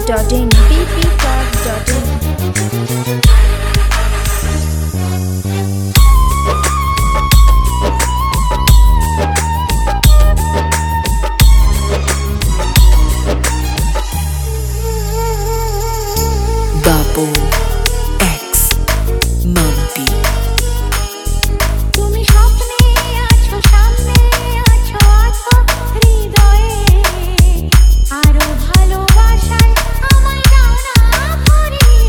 ppclub.in ppclub.in Bapo X Mampi তুমি স্বপ্নে আছো সামনে আছো আছো হৃদয়ে আরো ভালোবাসায় আমায় দাও না ভরিয়ে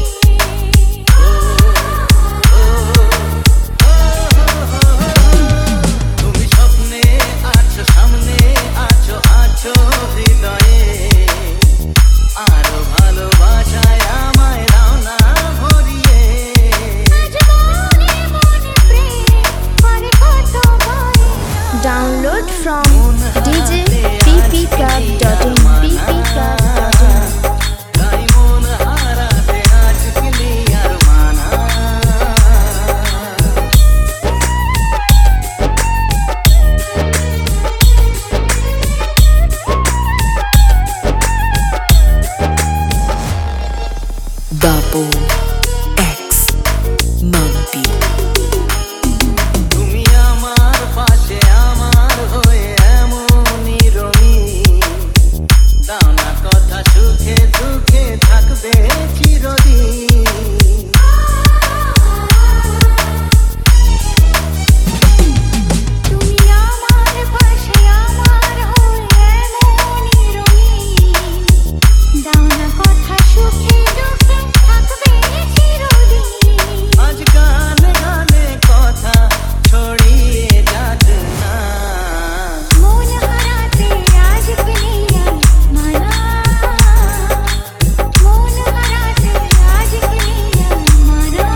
তুমি স্বপ্নে আছো সামনে আছো আছো হৃদয়ে আরো ভালোবাসায় আমায় দাও না ভরিয়ে আজ মনে মনে প্রেম করে কত ভয় Download from DJ ppclub.in ppclub.in তাই মন হারাতে আজ কি আর মানা Bapo X Mampi তুমি আমার পাশে আমার হয়ে এমনই রঙিন দাও না কথা সুখে দুঃখে থাকবে চিরদিন তুমি আমার পাশে আমার হয়ে এমনই রঙিন দাও না কথা সুখে দুঃখে থাকবে চিরদিন আজ গানে গানে কথা ছড়িয়ে যাক না মন হারাতে আজ পেলে মানা মন হারাতে আজ পেলে মানা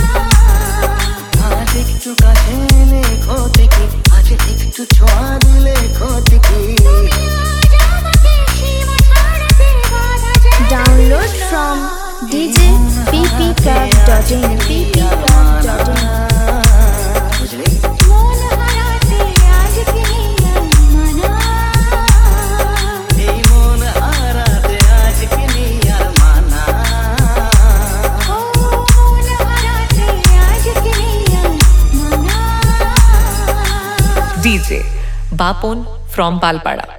আজ একটু কাছে লেখো দেখি আজ একটু ছোঁয়া দিলে ক্ষতি আজ আমাকে সীমা ছাড়তে বাধা যায় Download from DJ ppclub.in ppclub.in বুঝলি মন হারাতে আজ পেলে মানা এই মন হারাতে আজ কি আর মানা ও মন হারাতে আজ পেলে মানা DJ Bapon from Palpara.